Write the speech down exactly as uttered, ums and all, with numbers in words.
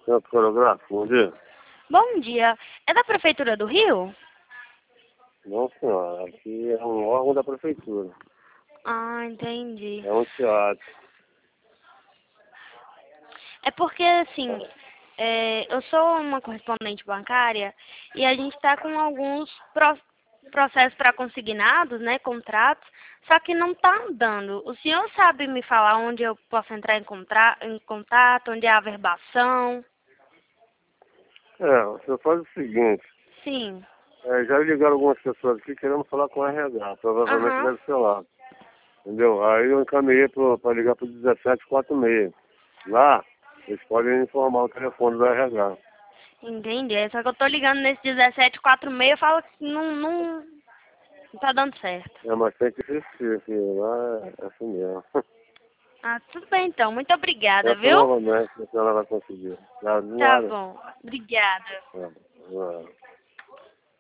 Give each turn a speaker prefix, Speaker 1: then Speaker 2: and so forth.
Speaker 1: Centro Coreográfico, bom dia.
Speaker 2: Bom dia. É da Prefeitura do Rio?
Speaker 1: Não, senhora, aqui é um órgão da prefeitura.
Speaker 2: Ah, entendi.
Speaker 1: É um teatro.
Speaker 2: É porque, assim, é, eu sou uma correspondente bancária e a gente está com alguns pro- processos para consignados, né, contratos, só que não está andando. O senhor sabe me falar onde eu posso entrar em, contra- em contato, onde há averbação?
Speaker 1: É, você faz o seguinte,
Speaker 2: Sim.
Speaker 1: é, já ligaram algumas pessoas aqui querendo falar com o R H, provavelmente
Speaker 2: Aham.
Speaker 1: deve ser lá. Entendeu? Aí eu encaminhei para ligar para o dezessete quarenta e seis. Lá, eles podem informar o telefone do R H.
Speaker 2: Entendi. É só que eu tô ligando nesse dezessete quarenta e seis, eu falo que não, não, não tá dando certo.
Speaker 1: É, mas tem que existir, aqui, lá é assim mesmo.
Speaker 2: Ah, tudo bem então. Muito obrigada,
Speaker 1: Tenta
Speaker 2: viu?
Speaker 1: novamente, a senhora vai conseguir. Nada,
Speaker 2: Tá
Speaker 1: nada.
Speaker 2: bom. Obrigada.
Speaker 1: É, é.